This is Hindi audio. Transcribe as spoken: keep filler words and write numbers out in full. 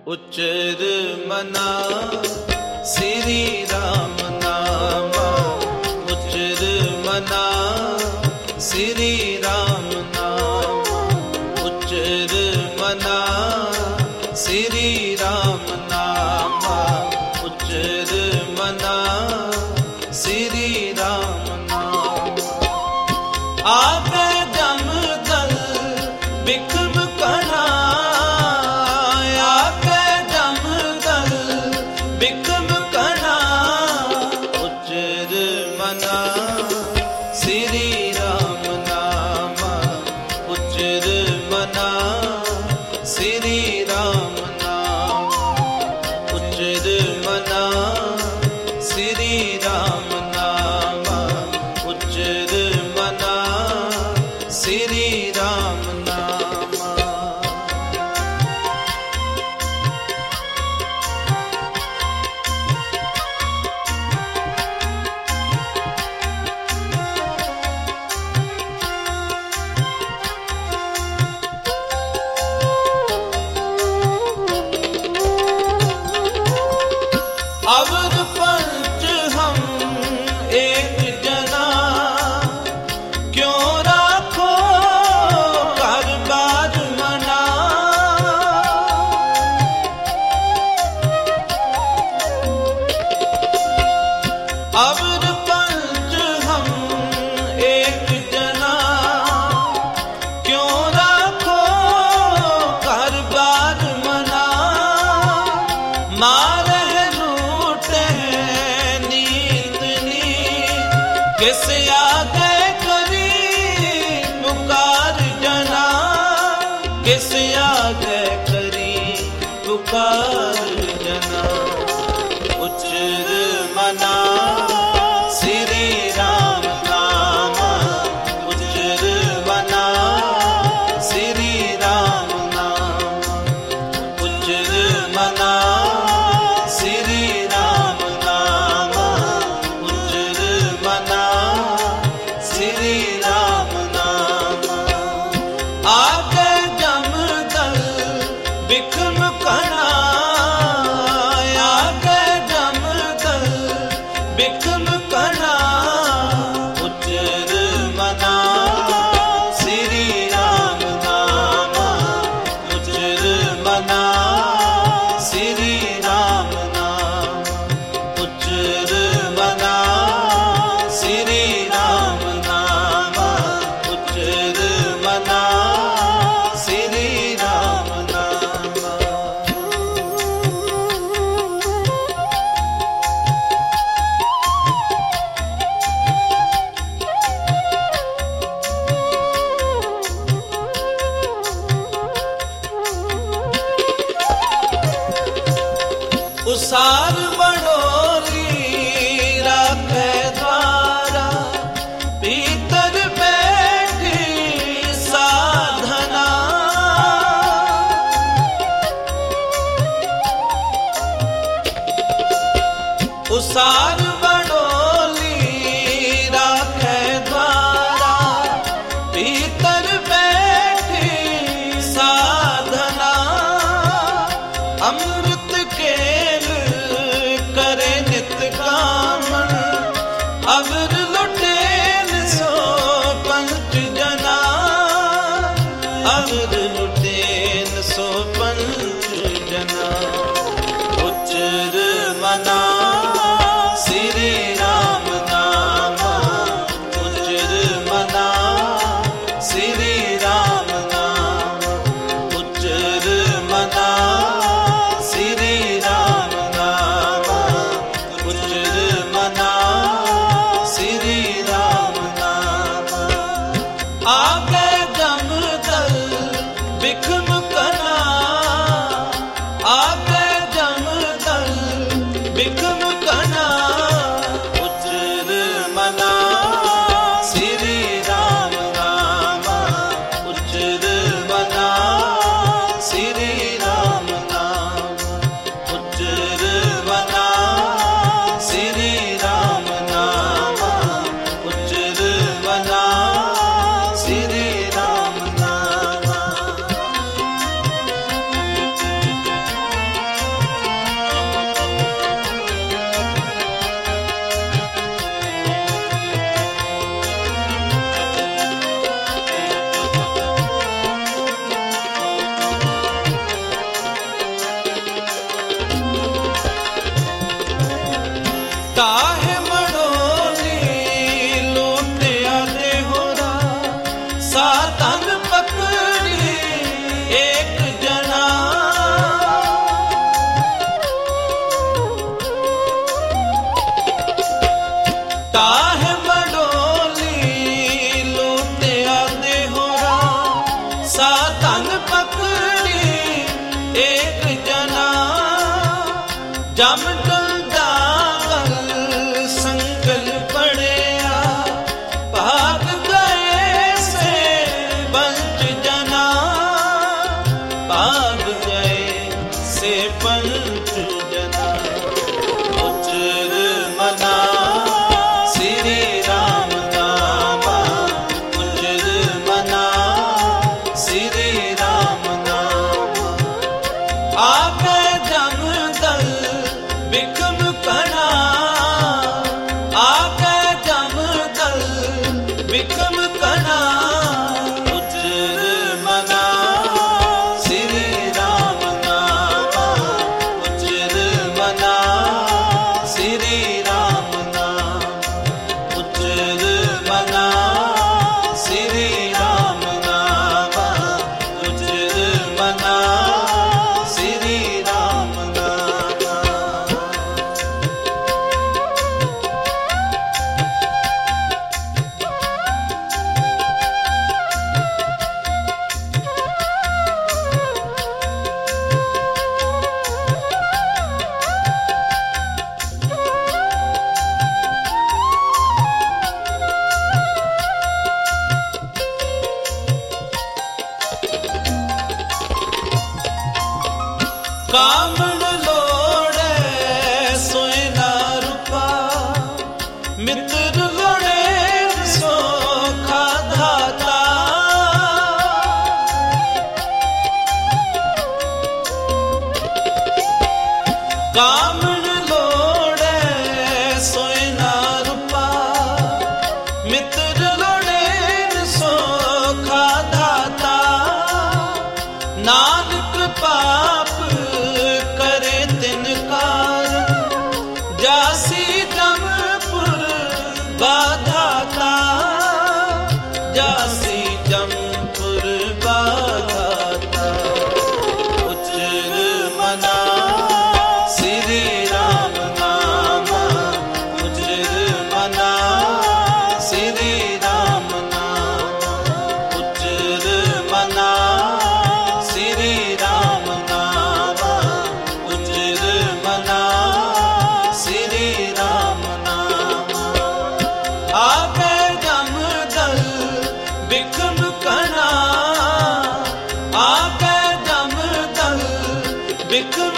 उच्चर मना श्री राम नामा, उच्चर मना श्री राम नामा, उच्चर मना श्री राम नामा, उच्चर मना श्री राम नामा। आगे जमदल बिकम कना, आगे जमदल बिकम कना, उच्चर मना श्री राम नामा, उच्चर मना श्री राम नामा, उच्चर मना श्री राम नामा, उच्चर मना श्री राम नामा। अवर पंच हम एक जना, क्यों राखो घर बार मना। अवर पंच हम एक जना, क्यों राखो घर बार मना। मारे किस आगे करी पुकार जना, किस आगे करी पुकार जना। उच्चर मना श्री राम नामा, उच्चर मना श्री राम नामा, उच्चर मना श्री राम नामा, उच्चर मना श्री राम नामा। आगे जमदल बिकम कना, आगे जमदल बिकम कना, उच्चर मना श्री राम नामा, उच्चर मना श्री राम नामा, उच्चर मना श्री राम नामा, उच्चर मना श्री राम नामा। उसार बड़ोली राखे द्वारा, भीतर बैठी साधना। उसार बड़ोली राखे द्वारा, भीतर बैठी साधना। अमृत केल करे नित कामन, अवर लुटेन सो पंच जना, अवर लुटेन सो पंच जना। उच्चर मना श्री राम नामा, उच्चर मना श्री राम नामा, उच्चर मना श्री राम नामा, उच्चर मना श्री काहे बडोली लूटिया दे होरा साधन पकड़ी एक जना जम डुलदा संगल पड़िया भाग गए से पंच जना भाग गए से पंच जना उचर मना श्री राम नामा उचर मना श्री राम नामा आगे जम दल बिकम कना आगे जम दल बिकम कना उचर मना श्री राम नामा उचर मना श्री राम नामा उचर मना श्री राम नामा उचर मना श्री राम नामा कामण लोड़े सोना रूपा मित्र लोड़े सोखा धाता कामण लोड़े सोना रूपा मित्र लोड़े सोखा धाता नानक पाप करे तिनकार जासी जमपुर बाधाता जासी जमपुर बाधाता उचर मना श्री राम नामा उचर मना श्री राम नामा उचर मना श्री राम नामा उचर मना श्री राम नामा आगे जम दल बिकम कना आगे जम दल बिकम